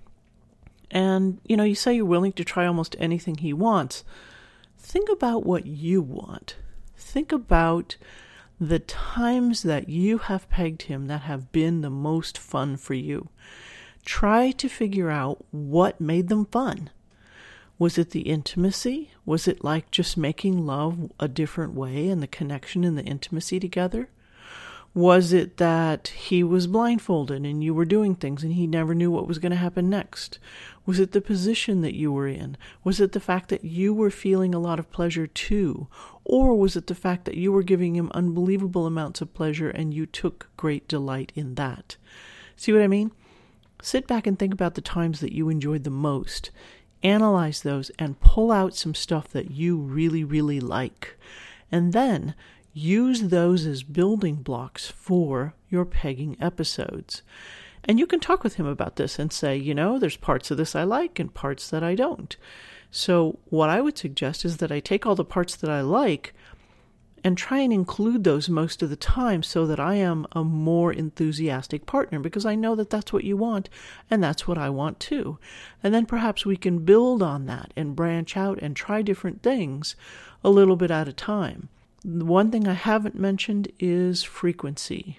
And, you say you're willing to try almost anything he wants. Think about what you want. Think about the times that you have pegged him that have been the most fun for you. Try to figure out what made them fun. Was it the intimacy? Was it like just making love a different way and the connection and the intimacy together? Was it that he was blindfolded and you were doing things and he never knew what was going to happen next? Was it the position that you were in? Was it the fact that you were feeling a lot of pleasure too? Or was it the fact that you were giving him unbelievable amounts of pleasure and you took great delight in that? See what I mean? Sit back and think about the times that you enjoyed the most. Analyze those and pull out some stuff that you really, really like. And then use those as building blocks for your pegging episodes. And you can talk with him about this and say, there's parts of this I like and parts that I don't. So what I would suggest is that I take all the parts that I like and try and include those most of the time so that I am a more enthusiastic partner, because I know that that's what you want and that's what I want too. And then perhaps we can build on that and branch out and try different things a little bit at a time. The one thing I haven't mentioned is frequency.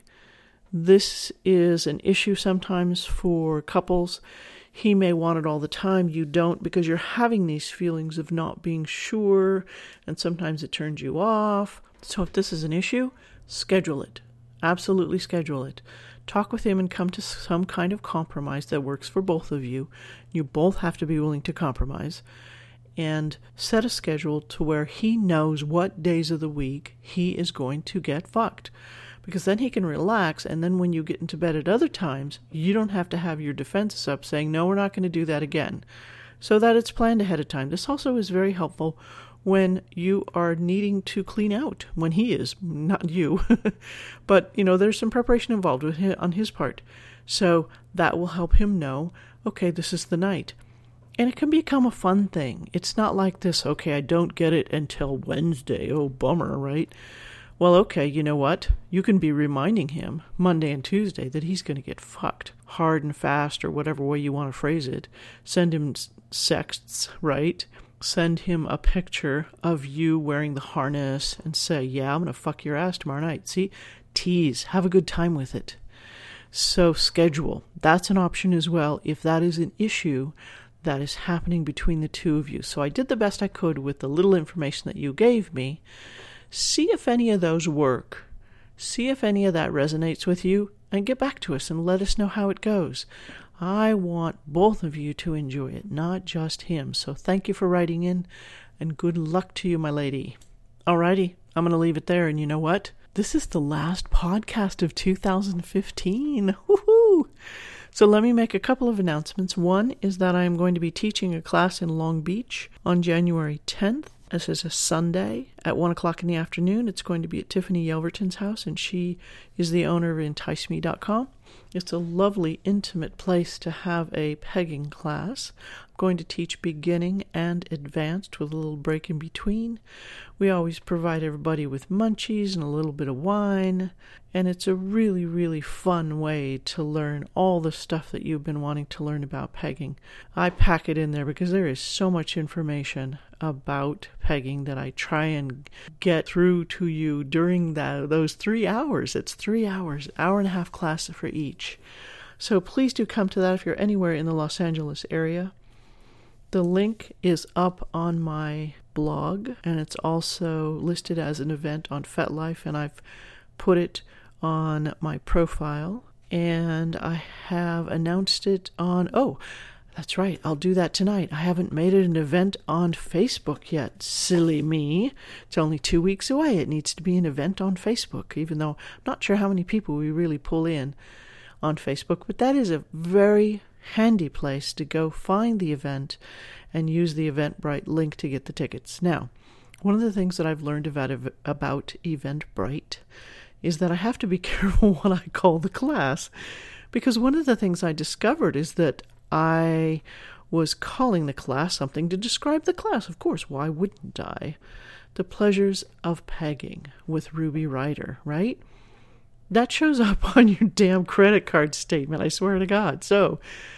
This is an issue sometimes for couples. He may want it all the time. You don't, because you're having these feelings of not being sure, and sometimes it turns you off. So if this is an issue, schedule it. Absolutely schedule it. Talk with him and come to some kind of compromise that works for both of you. You both have to be willing to compromise. And set a schedule to where he knows what days of the week he is going to get fucked. Because then he can relax, and then when you get into bed at other times, you don't have to have your defenses up saying, no, we're not going to do that again. So that it's planned ahead of time. This also is very helpful when you are needing to clean out, when he is, not you. But, there's some preparation involved with him, on his part. So that will help him know, okay, this is the night. And it can become a fun thing. It's not like this, okay, I don't get it until Wednesday. Oh, bummer, right? Well, okay, you know what? You can be reminding him Monday and Tuesday that he's going to get fucked hard and fast, or whatever way you want to phrase it. Send him sexts, right? Send him a picture of you wearing the harness and say, yeah, I'm going to fuck your ass tomorrow night. See? Tease. Have a good time with it. So schedule. That's an option as well if that is an issue that is happening between the two of you. So I did the best I could with the little information that you gave me. See if any of those work. See if any of that resonates with you, and get back to us and let us know how it goes. I want both of you to enjoy it, not just him. So thank you for writing in, and good luck to you, my lady. Alrighty, I'm going to leave it there, and you know what? This is the last podcast of 2015. Woohoo! So let me make a couple of announcements. One is that I am going to be teaching a class in Long Beach on January 10th. This is a Sunday at 1 o'clock in the afternoon. It's going to be at Tiffany Yelverton's house, and she is the owner of EnticeMe.com. It's a lovely, intimate place to have a pegging class. I'm going to teach beginning and advanced with a little break in between. We always provide everybody with munchies and a little bit of wine, and it's a really, really fun way to learn all the stuff that you've been wanting to learn about pegging. I pack it in there because there is so much information about pegging that I try and get through to you during those 3 hours. It's 3 hours, hour and a half class for each. So please do come to that if you're anywhere in the Los Angeles area. The link is up on my blog, and it's also listed as an event on FetLife, and I've put it on my profile, and I have announced it on, that's right, I'll do that tonight. I haven't made it an event on Facebook yet. Silly me. It's only 2 weeks away. It needs to be an event on Facebook, even though I'm not sure how many people we really pull in on Facebook. But that is a very handy place to go find the event and use the Eventbrite link to get the tickets. Now, one of the things that I've learned about Eventbrite is that I have to be careful what I call the class, because one of the things I discovered is that I was calling the class something to describe the class. Of course, why wouldn't I? The Pleasures of Pegging with Ruby Ryder, right? That shows up on your damn credit card statement, I swear to God. So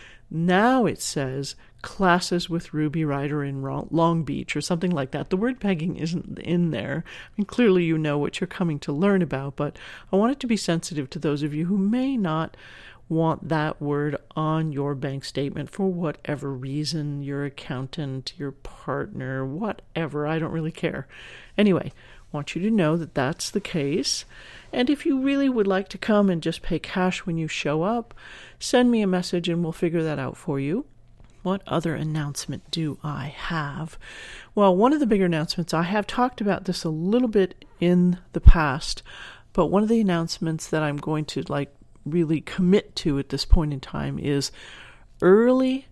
now it says Classes with Ruby Ryder in Long Beach or something like that. The word pegging isn't in there. I mean, clearly you know what you're coming to learn about, but I want it to be sensitive to those of you who may not want that word on your bank statement for whatever reason, your accountant, your partner, whatever, I don't really care. Anyway, I want you to know that that's the case. And if you really would like to come and just pay cash when you show up, send me a message and we'll figure that out for you. What other announcement do I have? Well, one of the bigger announcements, I have talked about this a little bit in the past, but one of the announcements that I'm going to really commit to at this point in time is early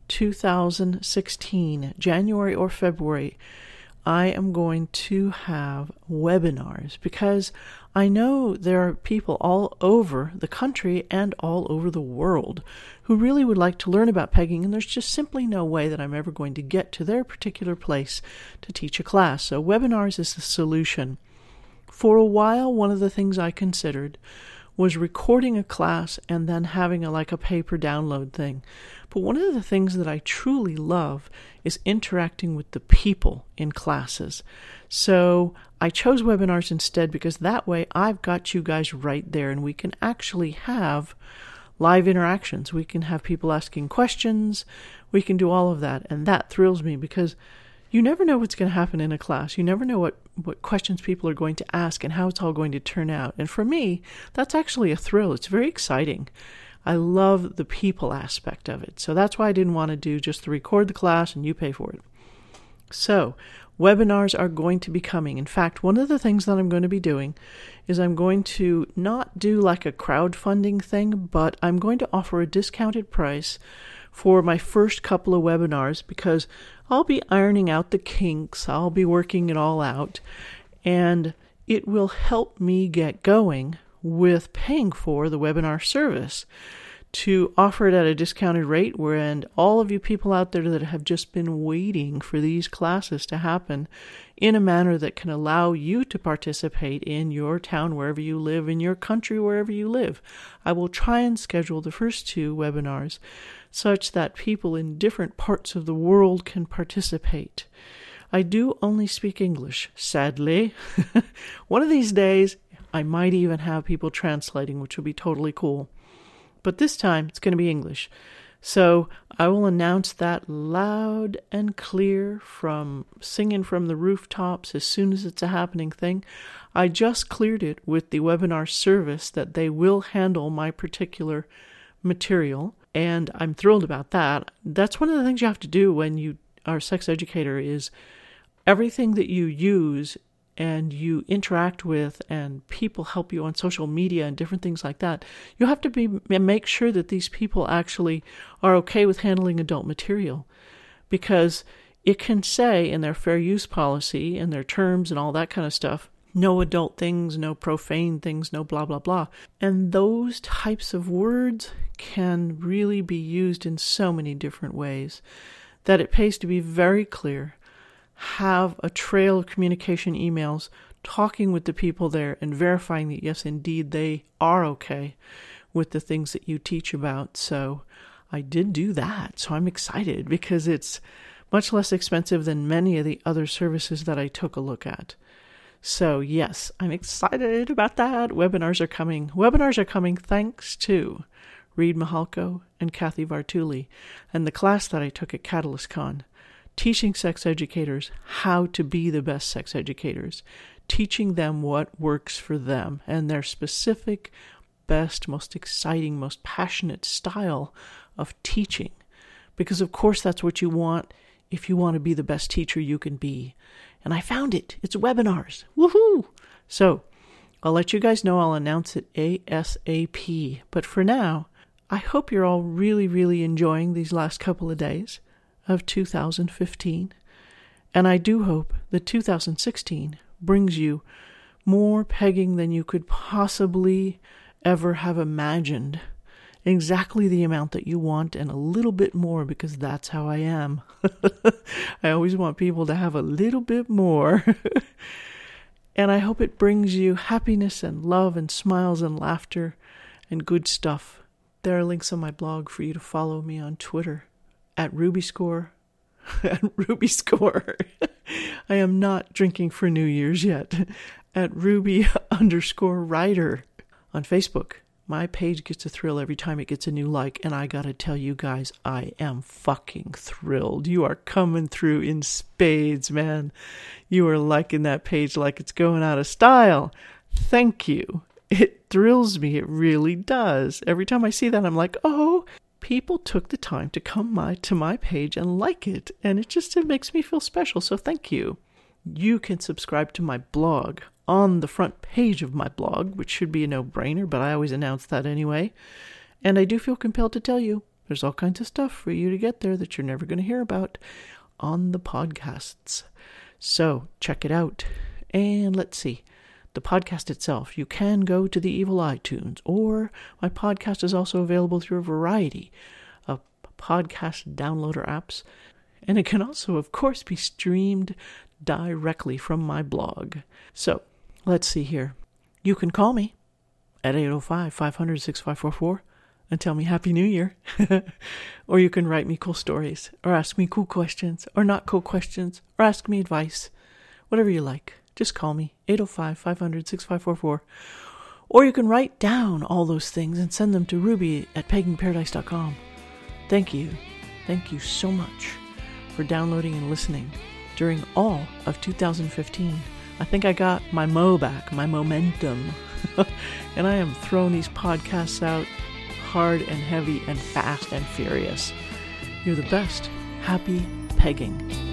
2016, January or February, I am going to have webinars because I know there are people all over the country and all over the world who really would like to learn about pegging, and there's just simply no way that I'm ever going to get to their particular place to teach a class. So webinars is the solution. For a while, one of the things I considered was recording a class and then having a paper download thing. But one of the things that I truly love is interacting with the people in classes. So I chose webinars instead because that way I've got you guys right there and we can actually have live interactions. We can have people asking questions. We can do all of that. And that thrills me because you never know what's going to happen in a class. You never know what questions people are going to ask and how it's all going to turn out. And for me, that's actually a thrill. It's very exciting. I love the people aspect of it. So that's why I didn't want to do just to record the class and you pay for it. So webinars are going to be coming. In fact, one of the things that I'm going to be doing is I'm going to not do like a crowdfunding thing, but I'm going to offer a discounted price for my first couple of webinars because I'll be ironing out the kinks. I'll be working it all out, and it will help me get going with paying for the webinar service to offer it at a discounted rate, and all of you people out there that have just been waiting for these classes to happen in a manner that can allow you to participate in your town, wherever you live, in your country, wherever you live. I will try and schedule the first 2 webinars such that people in different parts of the world can participate. I do only speak English, sadly. One of these days, I might even have people translating, which will be totally cool. But this time, it's going to be English. So I will announce that loud and clear from singing from the rooftops as soon as it's a happening thing. I just cleared it with the webinar service that they will handle my particular material, and I'm thrilled about that. That's one of the things you have to do when you are a sex educator is everything that you use and you interact with and people help you on social media and different things like that, you have to make sure that these people actually are okay with handling adult material, because it can say in their fair use policy and their terms and all that kind of stuff, no adult things, no profane things, no blah, blah, blah. And those types of words can really be used in so many different ways that it pays to be very clear, have a trail of communication emails, talking with the people there and verifying that, yes, indeed, they are okay with the things that you teach about. So I did do that. So I'm excited because it's much less expensive than many of the other services that I took a look at. So yes, I'm excited about that. Webinars are coming. Webinars are coming thanks to Reed Mahalko and Kathy Vartuli and the class that I took at CatalystCon, teaching sex educators how to be the best sex educators, teaching them what works for them and their specific, best, most exciting, most passionate style of teaching. Because of course that's what you want if you want to be the best teacher you can be. And I found it. It's webinars. Woohoo! So I'll let you guys know. I'll announce it ASAP. But for now, I hope you're all really, really enjoying these last couple of days of 2015. And I do hope that 2016 brings you more pegging than you could possibly ever have imagined. Exactly the amount that you want and a little bit more, because that's how I am. I always want people to have a little bit more. And I hope it brings you happiness and love and smiles and laughter and good stuff. There are links on my blog for you to follow me on Twitter at RubyScore. At RubyScore. I am not drinking for New Year's yet. At Ruby_writer on Facebook. My page gets a thrill every time it gets a new like, and I gotta tell you guys, I am fucking thrilled. You are coming through in spades, man. You are liking that page like it's going out of style. Thank you. It thrills me. It really does. Every time I see that, I'm like, oh, people took the time to come to my page and like it, and it makes me feel special, so thank you. You can subscribe to my blog on the front page of my blog, which should be a no-brainer, but I always announce that anyway. And I do feel compelled to tell you, there's all kinds of stuff for you to get there that you're never going to hear about on the podcasts. So check it out. And let's see. the podcast itself, you can go to the evil iTunes, or my podcast is also available through a variety of podcast downloader apps, and it can also, of course, be streamed directly from my blog. So, let's see here. You can call me at 805-500-6544 and tell me Happy New Year. Or you can write me cool stories, or ask me cool questions, or not cool questions, or ask me advice. Whatever you like. Just call me, 805-500-6544. Or you can write down all those things and send them to ruby@paganparadise.com. Thank you. Thank you so much for downloading and listening during all of 2015. I think I got my back, my momentum. And I am throwing these podcasts out hard and heavy and fast and furious. You're the best. Happy pegging.